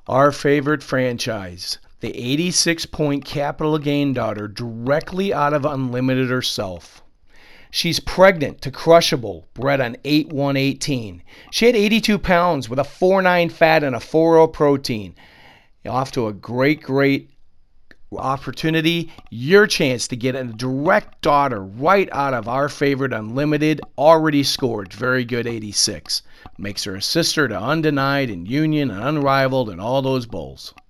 Our favorite franchise, the 86-point capital gain daughter directly out of Unlimited herself. She's pregnant to Crushable, bred on 8/1/18. She had 82 pounds with a 4.9 fat and a 4.0 protein. Off to a great opportunity. Your chance to get a direct daughter right out of our favorite Unlimited, already scored. Very good 86. Makes her a sister to Undenied and Union and Unrivaled and all those bulls.